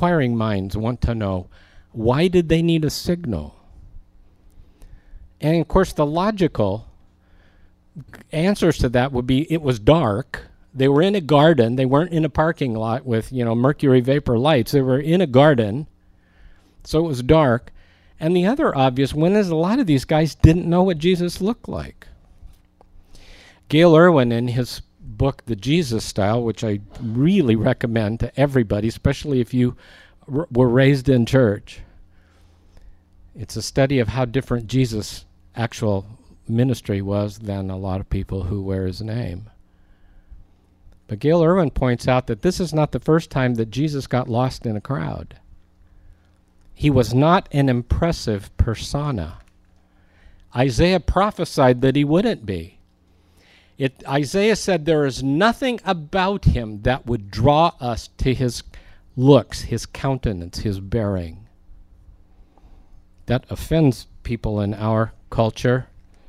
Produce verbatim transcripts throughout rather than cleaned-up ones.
inquiring minds want to know, why did they need a signal? And of course, the logical answers to that would be, it was dark. They were in a garden. They weren't in a parking lot with, you know, mercury vapor lights. They were in a garden, so it was dark. And the other obvious one is a lot of these guys didn't know what Jesus looked like. Gail Irwin, in his book, The Jesus Style, which I really recommend to everybody, especially if you r- were raised in church. It's a study of how different Jesus' actual ministry was than a lot of people who wear his name. But Gail Irwin points out that this is not the first time that Jesus got lost in a crowd. He was not an impressive persona. Isaiah prophesied that he wouldn't be. It, Isaiah said there is nothing about him that would draw us to his looks, his countenance, his bearing. That offends people in our culture.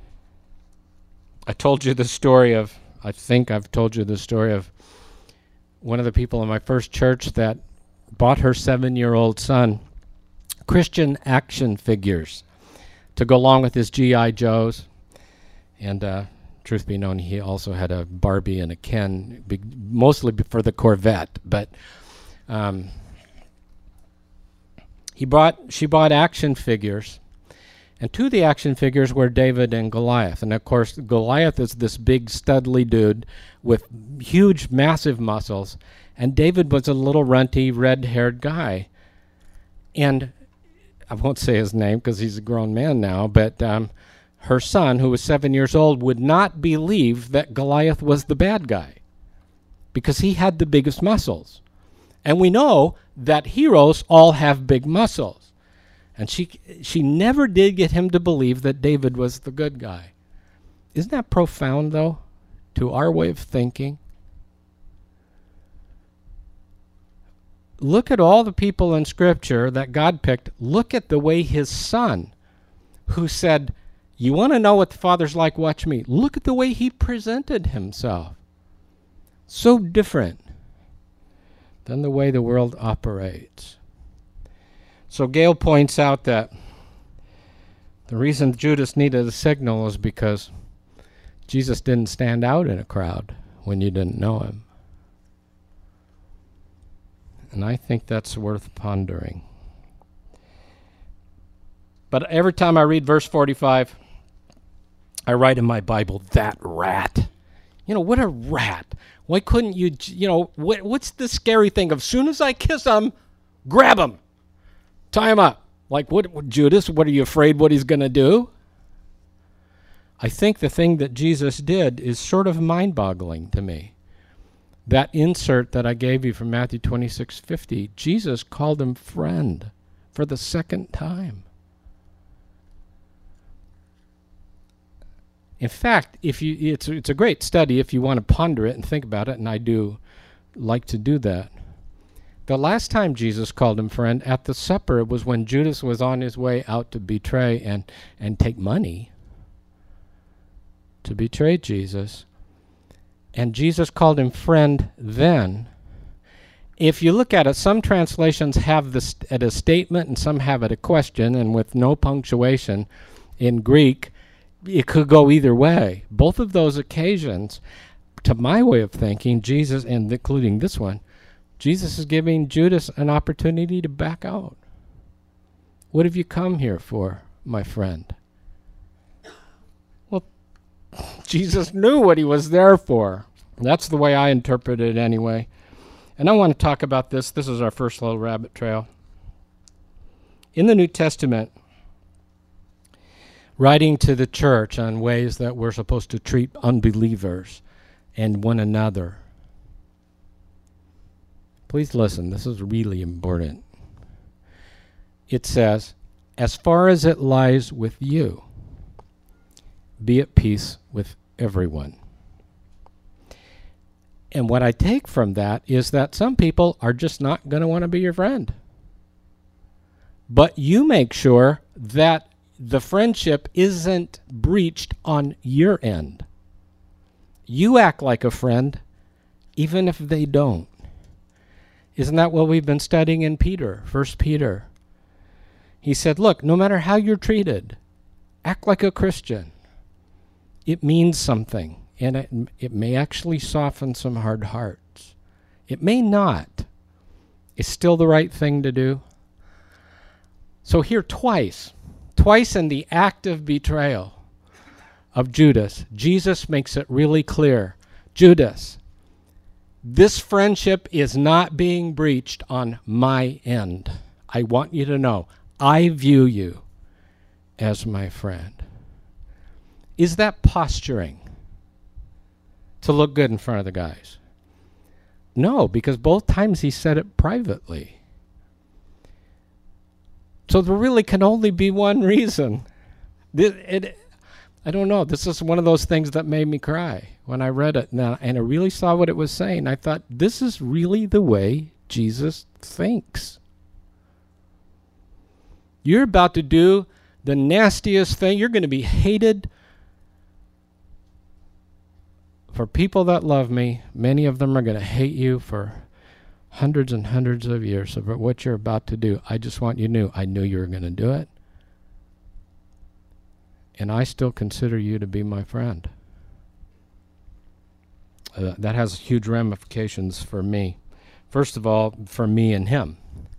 I told you the story of, I think I've told you the story of one of the people in my first church that bought her seven-year-old son Christian action figures to go along with his G I Joes. And uh, truth be known, he also had a Barbie and a Ken, big, mostly for the Corvette. But um, he bought, she bought action figures. And two of the action figures were David and Goliath. And of course, Goliath is this big, studly dude with huge, massive muscles. And David was a little runty, red-haired guy. And I won't say his name because he's a grown man now, but um, her son, who was seven years old, would not believe that Goliath was the bad guy because he had the biggest muscles. And we know that heroes all have big muscles. And she she never did get him to believe that David was the good guy. Isn't that profound, though, to our way of thinking? Look at all the people in Scripture that God picked. Look at the way his son, who said, you want to know what the Father's like, watch me. Look at the way he presented himself. So different than the way the world operates. So Gail points out that the reason Judas needed a signal is because Jesus didn't stand out in a crowd when you didn't know him. And I think that's worth pondering. But every time I read verse forty-five, I write in my Bible, that rat. You know, what a rat. Why couldn't you, you know, what, what's the scary thing of as soon as I kiss him, grab him, tie him up. Like, what, Judas, what are you afraid what he's going to do? I think the thing that Jesus did is sort of mind-boggling to me. That insert that I gave you from Matthew twenty-six fifty, Jesus called him friend for the second time. In fact, if you, it's, it's a great study if you want to ponder it and think about it, and I do like to do that. The last time Jesus called him friend at the supper was when Judas was on his way out to betray and, and take money to betray Jesus. And Jesus called him friend then. If you look at it, some translations have this at a statement and some have it a question, and with no punctuation in Greek, it could go either way. Both of those occasions, to my way of thinking, Jesus, and including this one, Jesus is giving Judas an opportunity to back out. What have you come here for, my friend? Well, Jesus knew what he was there for. That's the way I interpret it anyway. And I want to talk about this. This is our first little rabbit trail. In the New Testament, writing to the church on ways that we're supposed to treat unbelievers and one another. Please listen, this is really important. It says, as far as it lies with you, be at peace with everyone. And what I take from that is that some people are just not going to want to be your friend. But you make sure that the friendship isn't breached on your end. You act like a friend, even if they don't. Isn't that what we've been studying in Peter, First Peter? He said, look, no matter how you're treated, act like a Christian. It means something, and it, it may actually soften some hard hearts. It may not. It's still the right thing to do. So here twice, twice in the act of betrayal of Judas, Jesus makes it really clear. Judas, this friendship is not being breached on my end. I want you to know, I view you as my friend. Is that posturing to look good in front of the guys? No, because both times he said it privately. So there really can only be one reason. It, it, I don't know. This is one of those things that made me cry when I read it. Now, and I really saw what it was saying. I thought, this is really the way Jesus thinks. You're about to do the nastiest thing. You're going to be hated for people that love me. Many of them are going to hate you for hundreds and hundreds of years of what you're about to do. I just want you to know, I knew you were going to do it. And I still consider you to be my friend. Uh, that has huge ramifications for me. First of all, for me and him.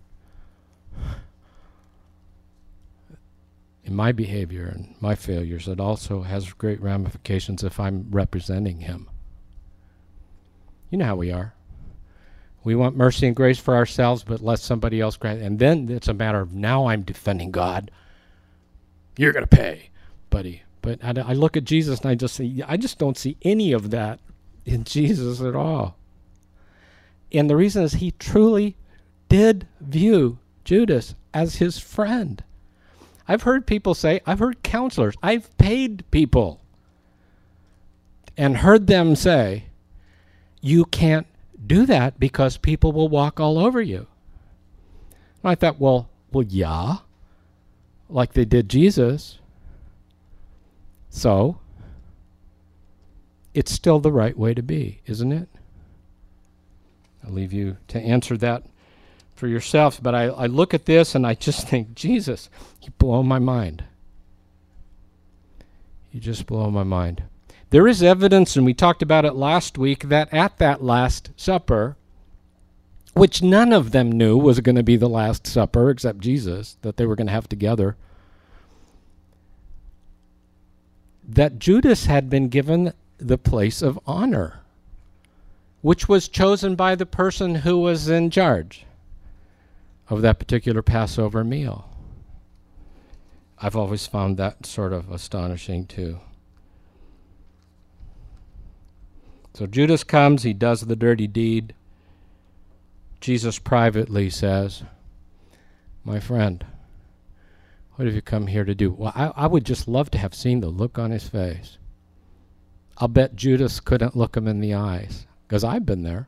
In my behavior and my failures, it also has great ramifications if I'm representing him. You know how we are. We want mercy and grace for ourselves, but let somebody else grant. And then it's a matter of, now I'm defending God. You're going to pay, buddy. But I, I look at Jesus and I just say, I just don't see any of that in Jesus at all. And the reason is he truly did view Judas as his friend. I've heard people say, I've heard counselors, I've paid people and heard them say, you can't do that because people will walk all over you. And I thought, well, well, yeah, like they did Jesus. So, it's still the right way to be, isn't it? I'll leave you to answer that for yourself, but I, I look at this and I just think, Jesus, you blow my mind. You just blow my mind. There is evidence, and we talked about it last week, that at that Last Supper, which none of them knew was going to be the Last Supper except Jesus, that they were going to have together, that Judas had been given the place of honor, which was chosen by the person who was in charge of that particular Passover meal. I've always found that sort of astonishing too. So Judas comes, he does the dirty deed. Jesus privately says, my friend, what have you come here to do? Well, I, I would just love to have seen the look on his face. I'll bet Judas couldn't look him in the eyes, because I've been there.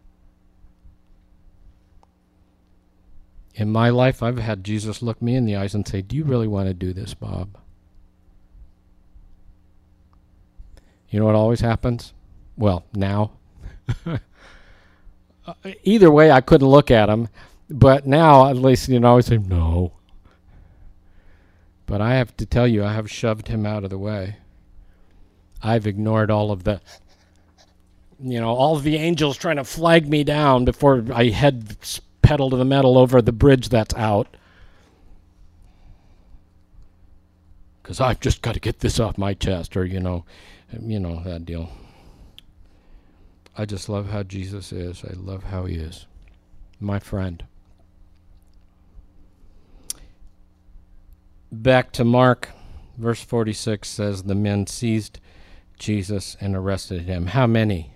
In my life, I've had Jesus look me in the eyes and say, do you really want to do this, Bob? You know what always happens? Well, now. uh, either way, I couldn't look at him. But now, at least, you know, I always say, no. But I have to tell you, I have shoved him out of the way. I've ignored all of the, you know, all of the angels trying to flag me down before I head pedal to the metal over the bridge that's out. Because I've just got to get this off my chest, or, you know, you know, that deal. I just love how Jesus is. I love how he is. My friend. Back to Mark, verse forty-six says, the men seized Jesus and arrested him. How many?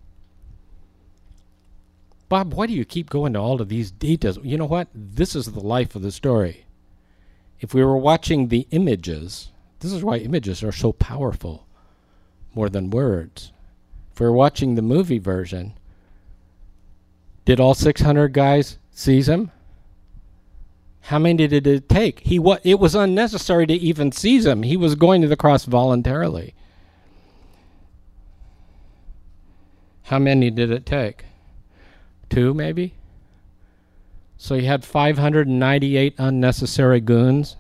Bob, why do you keep going to all of these details? You know what? This is the life of the story. If we were watching the images, this is why images are so powerful, more than words. If we were watching the movie version, did all six hundred guys seize him? How many did it take? He wa- It was unnecessary to even seize him. He was going to the cross voluntarily. How many did it take? Two, maybe? So you had five hundred ninety-eight unnecessary goons.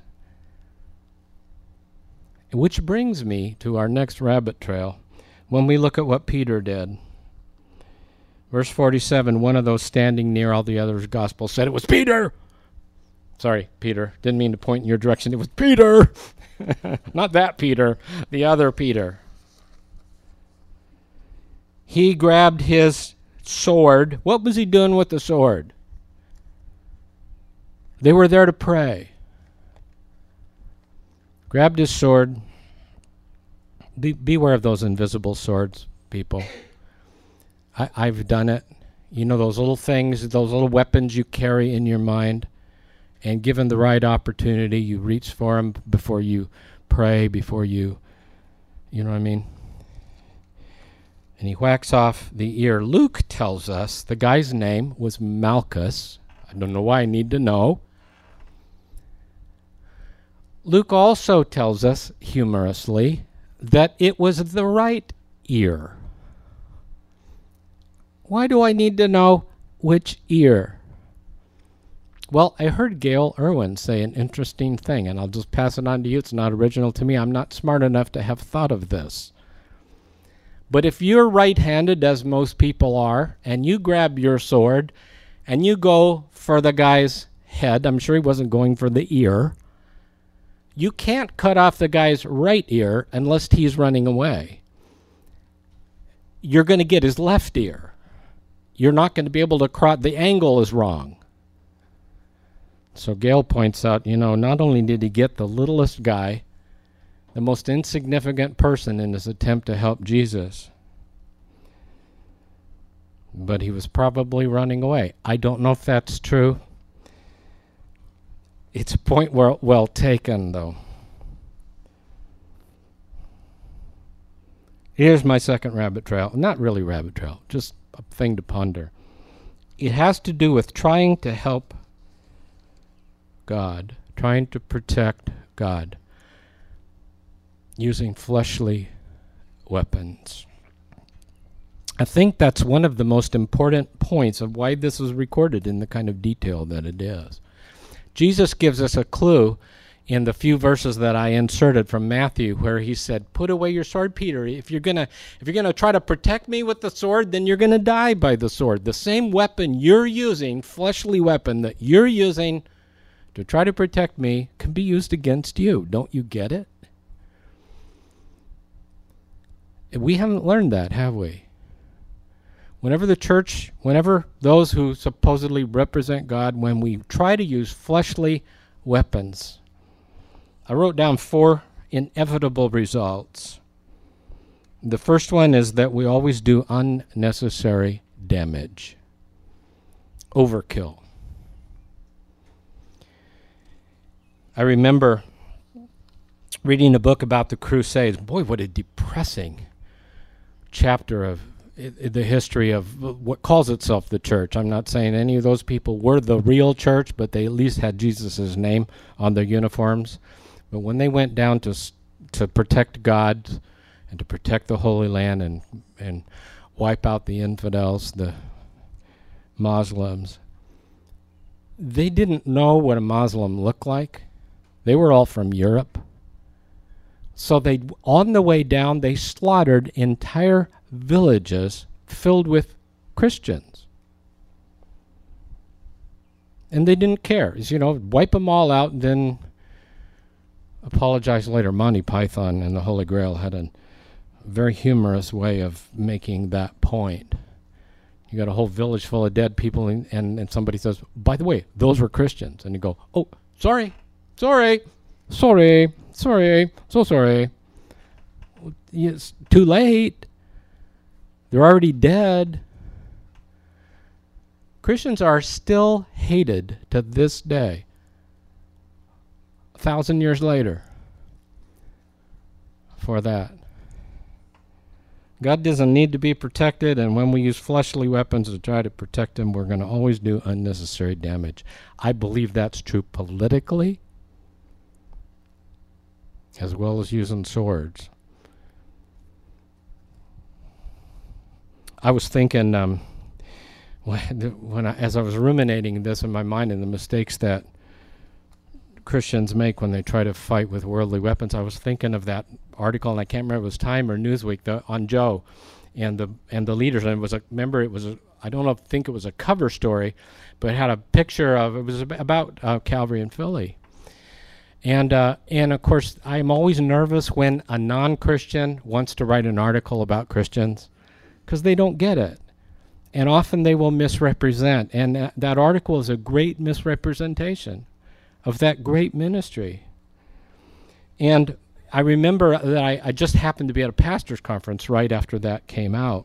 Which brings me to our next rabbit trail when we look at what Peter did. Verse forty-seven, one of those standing near all the others' gospels said, "It was Peter!" Sorry, Peter. Didn't mean to point in your direction. It was Peter! Not that Peter, the other Peter. He grabbed his sword. What was he doing with the sword? They were there to pray. Grabbed his sword. Be, beware of those invisible swords, people. I, I've done it. You know, those little things, those little weapons you carry in your mind. And given the right opportunity, you reach for them before you pray, before you, you know what I mean? And he whacks off the ear. Luke tells us the guy's name was Malchus. I don't know why I need to know. Luke also tells us, humorously, that it was the right ear. Why do I need to know which ear? Well, I heard Gail Irwin say an interesting thing, and I'll just pass it on to you. It's not original to me. I'm not smart enough to have thought of this. But if you're right-handed, as most people are, and you grab your sword, and you go for the guy's head, I'm sure he wasn't going for the ear, you can't cut off the guy's right ear unless he's running away. You're going to get his left ear. You're not going to be able to cross. The angle is wrong. So Gail points out, you know, not only did he get the littlest guy, the most insignificant person in his attempt to help Jesus, but he was probably running away. I don't know if that's true. It's a point well, well taken, though. Here's my second rabbit trail. Not really rabbit trail, just a thing to ponder. It has to do with trying to help God, trying to protect God, using fleshly weapons. I think that's one of the most important points of why this is recorded in the kind of detail that it is. Jesus gives us a clue in the few verses that I inserted from Matthew where he said, "Put away your sword, Peter. If you're going to if you're going to try to protect me with the sword, then you're going to die by the sword." The same weapon you're using, fleshly weapon that you're using to try to protect me, can be used against you. Don't you get it? We haven't learned that, have we? Whenever the church, whenever those who supposedly represent God, when we try to use fleshly weapons, I wrote down four inevitable results. The first one is that we always do unnecessary damage. Overkill. I remember reading a book about the Crusades. Boy, what a depressing chapter of the history of what calls itself the church. I'm not saying any of those people were the real church, but they at least had Jesus' name on their uniforms. But when they went down to to protect God and to protect the Holy Land and and wipe out the infidels, the Muslims, they didn't know what a Muslim looked like. They were all from Europe. So they, on the way down, they slaughtered entire villages filled with Christians. And they didn't care. You know, wipe them all out and then apologize later. Monty Python and the Holy Grail had a very humorous way of making that point. You got a whole village full of dead people, and, and, and somebody says, "By the way, those were Christians." And you go, "Oh, sorry, sorry, sorry, sorry, so sorry." It's too late. They're already dead. Christians are still hated to this day, a thousand years later, for that. God doesn't need to be protected, and when we use fleshly weapons to try to protect him, we're going to always do unnecessary damage. I believe that's true politically, as well as using swords. I was thinking, um, when, when I, as I was ruminating this in my mind and the mistakes that Christians make when they try to fight with worldly weapons, I was thinking of that article, and I can't remember if it was Time or Newsweek, the, on Joe and the and the leaders. And it was a, remember, it was a, I don't know, think it was a cover story, but it had a picture of, it was about uh, Calvary in Philly. And uh, and of course, I'm always nervous when a non-Christian wants to write an article about Christians, because they don't get it. And often they will misrepresent. And uh, that article is a great misrepresentation of that great ministry. And I remember that I, I just happened to be at a pastor's conference right after that came out.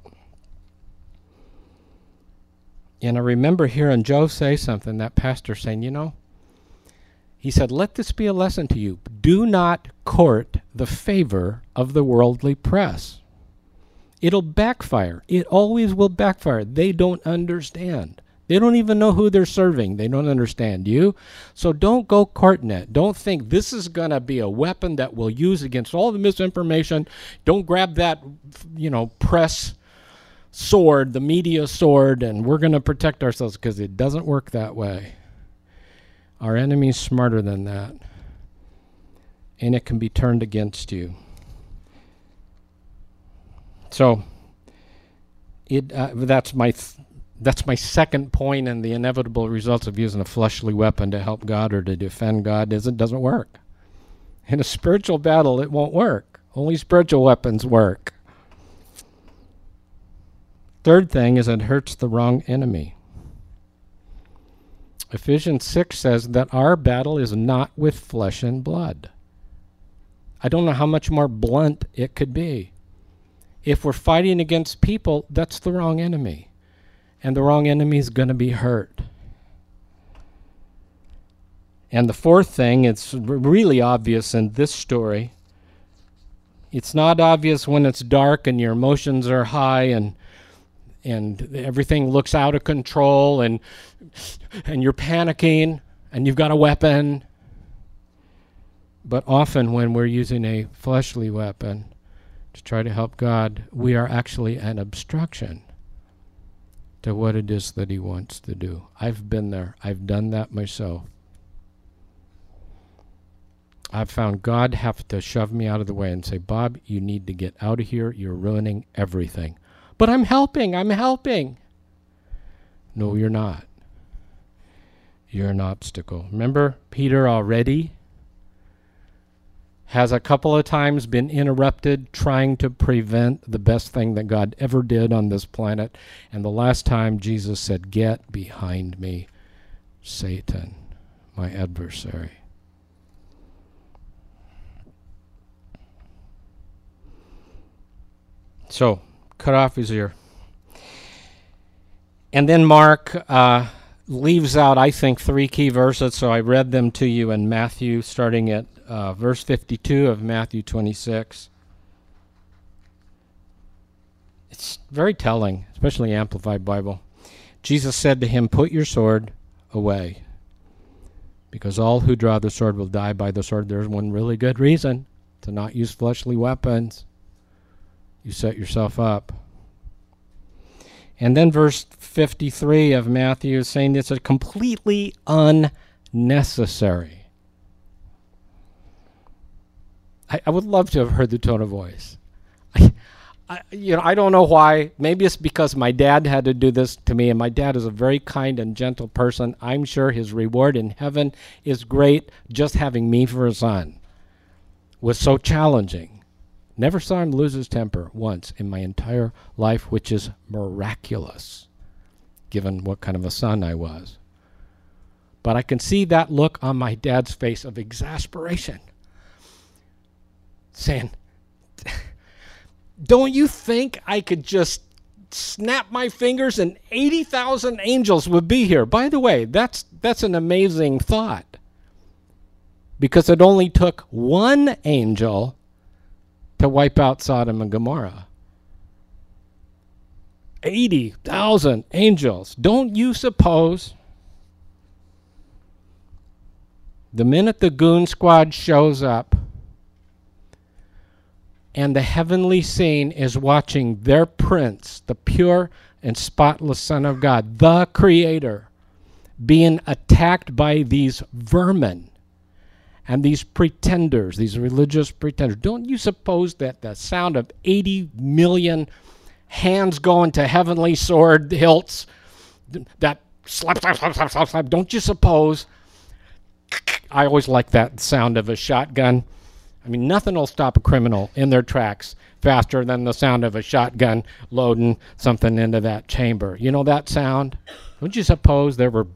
And I remember hearing Joe say something, that pastor saying, you know, he said, let this be a lesson to you. Do not court the favor of the worldly press. It'll backfire. It always will backfire. They don't understand. They don't even know who they're serving. They don't understand you. So don't go courting it. Don't think this is going to be a weapon that we'll use against all the misinformation. Don't grab that, you know, press sword, the media sword, and we're going to protect ourselves, because it doesn't work that way. Our enemy's smarter than that, and it can be turned against you. So it uh, that's my th- that's my second point in the inevitable results of using a fleshly weapon to help God or to defend God is it doesn't work. In a spiritual battle, it won't work. Only spiritual weapons work. Third thing is it hurts the wrong enemy. Ephesians six says that our battle is not with flesh and blood. I don't know how much more blunt it could be. If we're fighting against people, that's the wrong enemy. And the wrong enemy is going to be hurt. And the fourth thing, it's really obvious in this story. It's not obvious when it's dark and your emotions are high and and everything looks out of control and and you're panicking and you've got a weapon. But often when we're using a fleshly weapon to try to help God, we are actually an obstruction to what it is that he wants to do. I've been there. I've done that myself. I've found God have to shove me out of the way and say, Bob, you need to get out of here. You're ruining everything. But I'm helping. I'm helping. No, you're not. You're an obstacle. Remember, Peter already has a couple of times been interrupted trying to prevent the best thing that God ever did on this planet. And the last time Jesus said, get behind me, Satan, my adversary. So, cut off his ear. And then Mark uh, leaves out, I think, three key verses. So I read them to you in Matthew, starting at uh, verse fifty-two of Matthew twenty-six. It's very telling, especially Amplified Bible. Jesus said to him, put your sword away, because all who draw the sword will die by the sword. There's one really good reason to not use fleshly weapons. You set yourself up. And then verse fifty-three of Matthew is saying it's a completely unnecessary. I, I would love to have heard the tone of voice. I, I, you know, I don't know why. Maybe it's because my dad had to do this to me, and my dad is a very kind and gentle person. I'm sure his reward in heaven is great. Just having me for a son was so challenging. Never saw him lose his temper once in my entire life, which is miraculous, given what kind of a son I was. But I can see that look on my dad's face of exasperation, saying, don't you think I could just snap my fingers and eighty thousand angels would be here? By the way, that's that's an amazing thought, because it only took one angel to wipe out Sodom and Gomorrah. eighty thousand angels. Don't you suppose the minute the goon squad shows up and the heavenly scene is watching their prince, the pure, and spotless Son of God, the Creator, being attacked by these vermin and these pretenders, these religious pretenders. Don't you suppose that the sound of eighty million hands going to heavenly sword hilts, that slap, slap, slap, slap, slap, slap, don't you suppose? I always like that sound of a shotgun. I mean, nothing will stop a criminal in their tracks faster than the sound of a shotgun loading something into that chamber. You know that sound? Don't you suppose there were...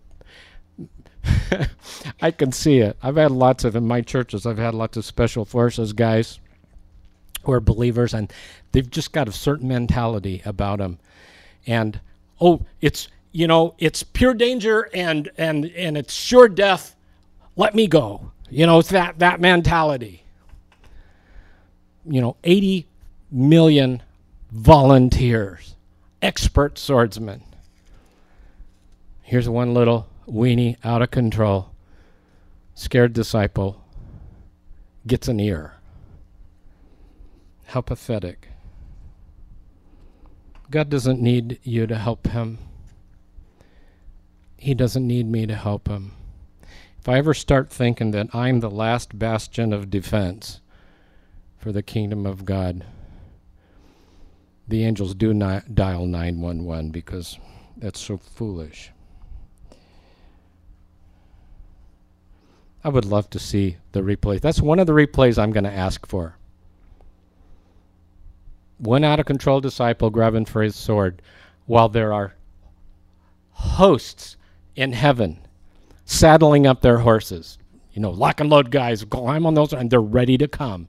I can see it. I've had lots of, in my churches, I've had lots of special forces guys who are believers, and they've just got a certain mentality about them. And, oh, it's, you know, it's pure danger and, and, and it's sure death. Let me go. You know, it's that, that mentality. You know, eighty million volunteers, expert swordsmen. Here's one little weenie, out of control, scared disciple, gets an ear. How pathetic. God doesn't need you to help him. He doesn't need me to help him. If I ever start thinking that I'm the last bastion of defense for the kingdom of God, the angels do not dial nine one one because that's so foolish. I would love to see the replays. That's one of the replays I'm going to ask for. One out-of-control disciple grabbing for his sword while there are hosts in heaven saddling up their horses. You know, lock and load guys, climb on those, and they're ready to come.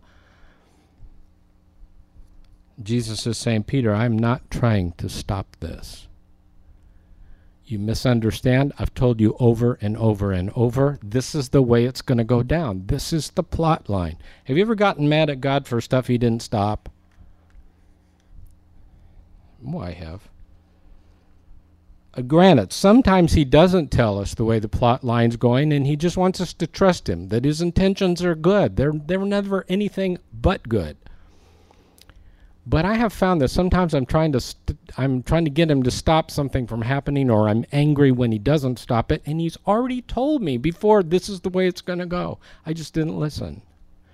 Jesus is saying, Peter, I'm not trying to stop this. You misunderstand. I've told you over and over and over, this is the way it's going to go down. This is the plot line. Have you ever gotten mad at God for stuff he didn't stop? Oh, I have. Uh, granted, sometimes he doesn't tell us the way the plot line's going, and he just wants us to trust him, that his intentions are good. They're, they're never anything but good. But I have found that sometimes I'm trying to st- I'm trying to get him to stop something from happening, or I'm angry when he doesn't stop it, and he's already told me before this is the way it's going to go. I just didn't listen.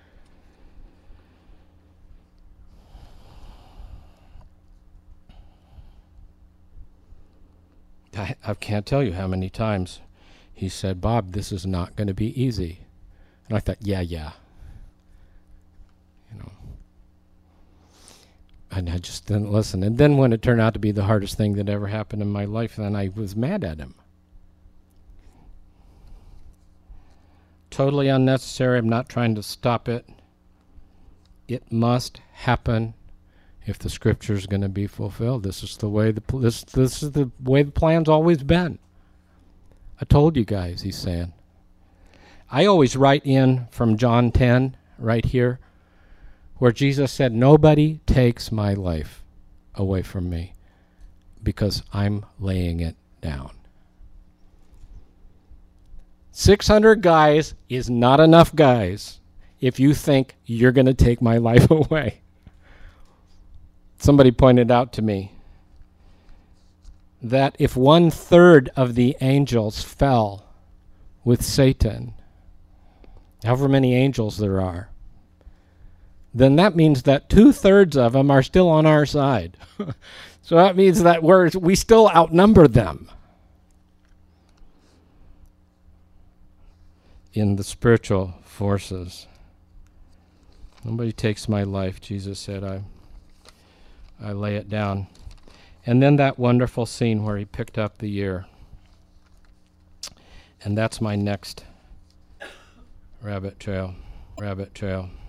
I, I can't tell you how many times he said, Bob, this is not going to be easy. And I thought, yeah, yeah. You know. And I just didn't listen. And then when it turned out to be the hardest thing that ever happened in my life, then I was mad at him. Totally unnecessary. I'm not trying to stop it. It must happen if the scripture is going to be fulfilled. This is the way the pl- this this is the way the plan's always been. I told you guys, he's saying. I always write in from John ten right here, where Jesus said, nobody takes my life away from me because I'm laying it down. six hundred guys is not enough guys if you think you're going to take my life away. Somebody pointed out to me that if one third of the angels fell with Satan, however many angels there are, then that means that two-thirds of them are still on our side. So that means that we're, we still outnumber them in the spiritual forces. Nobody takes my life, Jesus said. I, I lay it down. And then that wonderful scene where he picked up the ear. And that's my next rabbit trail, rabbit trail.